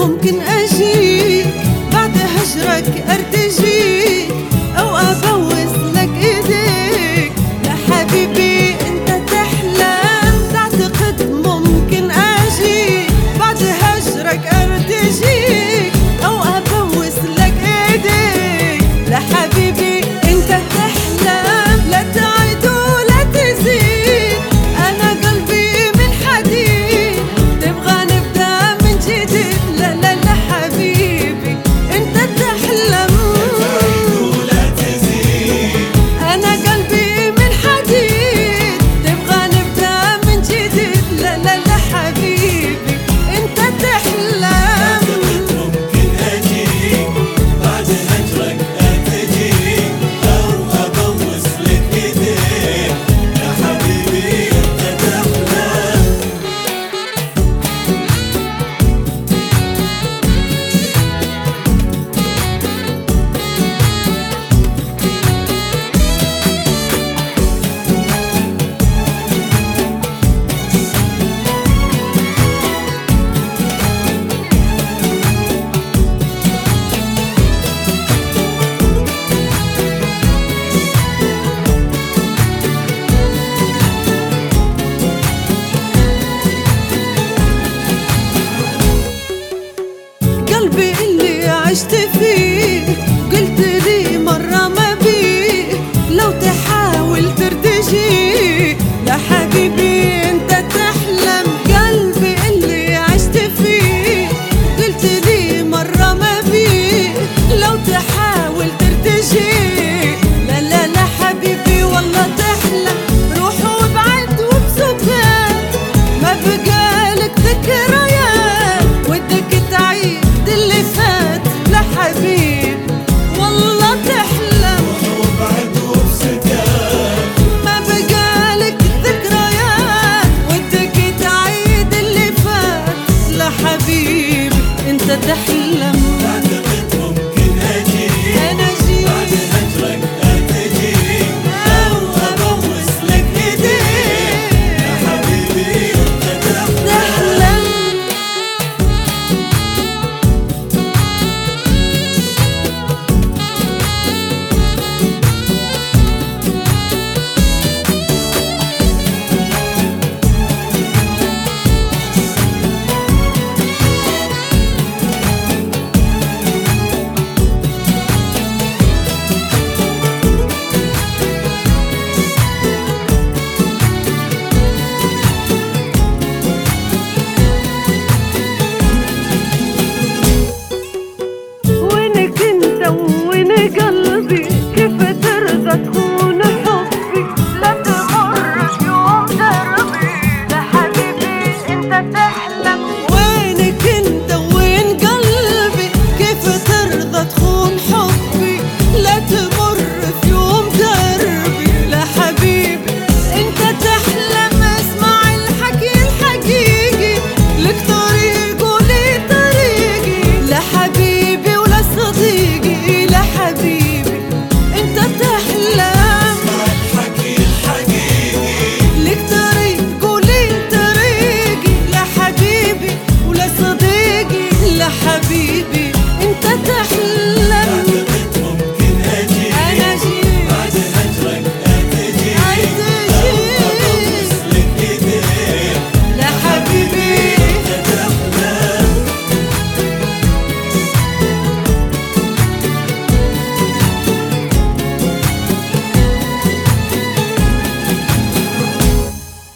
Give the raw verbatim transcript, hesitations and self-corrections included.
ممكن أجيك بعد هجرك أرتجيك أو أبوس لك إيديك. لا حبيبي أنت تحلم تعتقد ممكن أجيك بعد هجرك أرتجيك أو أبوس لك إيديك. لا حبيبي أنت تحلم لا تعد ولا تزيد. أنا قلبي من حديد تبغى نبدأ من جديد. لا لا لا حبيبي أنت تحلم لا تزيد. أنا قلبي من حديد تبغى نبدأ من جديد. لا لا لا حبيبي أنت تحلم. ممكن أجيك بعد هجرك أتجيك أو أبوس لك إيديك. يا حبيبي أنت تحلم. قلبي اللي عشت فيه قلت لي مرة ما بيه لو تحاول ترتجي. يا حبيبي انت تحلم. قلبي اللي عشت فيه قلت لي مرة ما بيه لو تحاول ترتجي. لا لا لا حبيبي والله تحلم. روح وابعد وبسكات ما بقالك ذكريات ودك تعيد اللي فات. لا حبيبي والله تحلم. وبعد وبسكات ما بقالك ذكريات ودك تعيد اللي فات. لا حبيبي انت تحلم. تعتقد ممكن أجيك انا جيت بعد هجرك أتجيك أو أبوس لك إيديك. يا حبيبي أنت تحلم. تحلم. وينك انت وين قلبي كيف ترضى تخون حبي. لا تغرك يوم دربي. لا حبيبي انت تحلم.